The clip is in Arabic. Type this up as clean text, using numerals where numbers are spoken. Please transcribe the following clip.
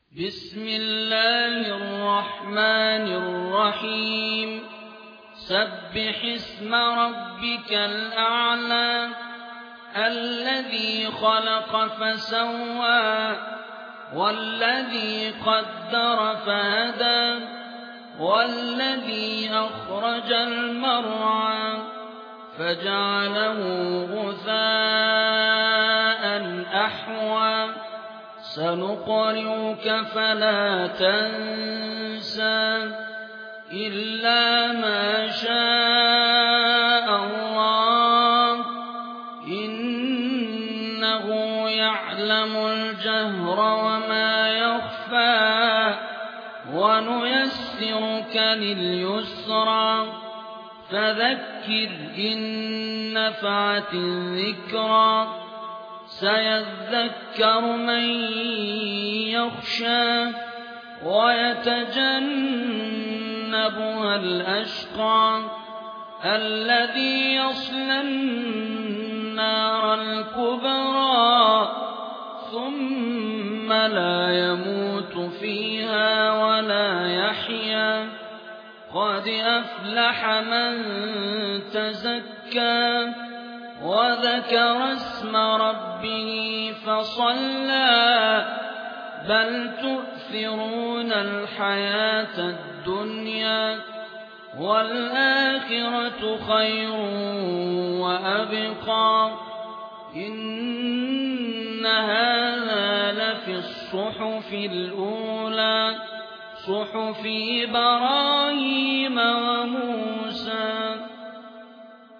بسم الله الرحمن الرحيم سبح اسم ربك الأعلى الذي خلق فسوى والذي قدر فهدى والذي أخرج المرعى فجعله غثاء أحوى سنقرئك فلا تنسى إلا ما شاء الله إنه يعلم الجهر وما يخفى ونيسرك لليسرى فذكر إن نفعت الذكرى سيذكر من يخشى ويتجنبها الأشقى الذي يصلى النار الكبرى ثم لا يموت فيها ولا يحيا قد أفلح من تزكى وذكر اسم ربه فصلى بل تؤثرون الحياة الدنيا والآخرة خير وأبقى إن هذا لفي الصحف الأولى صحف إبراهيم وموسى